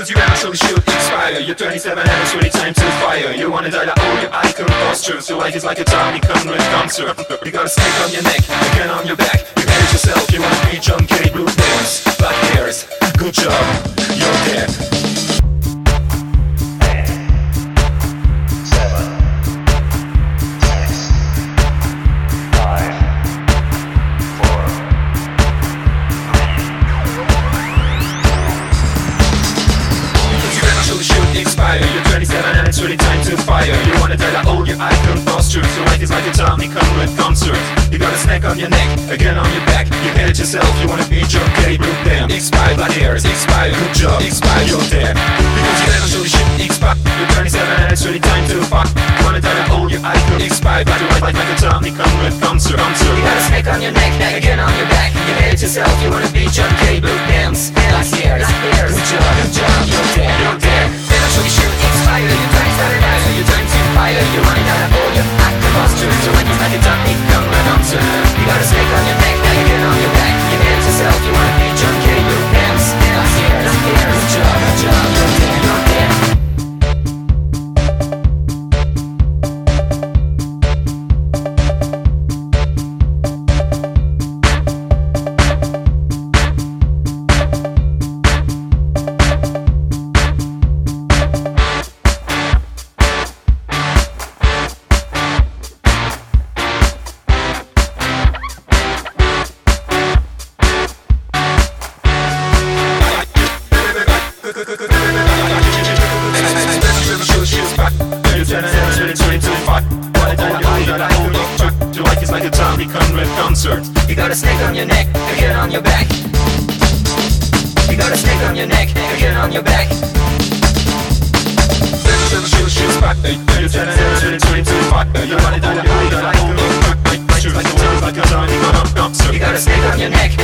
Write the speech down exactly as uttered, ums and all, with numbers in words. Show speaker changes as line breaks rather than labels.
Because you actually should expire. You're twenty-seven and it's really time to fire. You wanna die like all your icon postures. Your life is like a Tommy Conrad concert. You got a snake on your neck, again on your back. You hate yourself, you wanna be John Kerry. Blue nails, black hairs, good job, you're dead. Expire. You're twenty-seven and it's really time to fire. You wanna die like all your icon postures. Your life is like a Tommy Conrad concert. You got a snake on your neck, again on your back. You hate it yourself, you wanna be John Kerry. Blue damn. Expire, black hairs, expire, good job, expire, you're dead. Because you actually should expire. You're twenty-seven and it's really time to fuck. You wanna die like all your icon expire. But your life like, like a Tommy Conrad concert, concert. You got a snake on your neck, neck, again on your back. You hate it yourself, you wanna be John Kerry. Blue dance, black hairs, black hairs, good job, good job, you're dead, you're dead. So you should expire, you try to start it out, so you turn to fire. You run out of all your active postures. So like it's like a Tommy Conrad concert. You got a snake on your neck, now you get on your back. You hate yourself, you wanna be John Kerry. Blue dance, black hair, black hair, good job, good job, you're dead, you're dead. Your life is like a Tommy Conrad concert. You got a snake on your neck, again on your back. You got a snake on your neck, again on your back. You got a snake on your neck,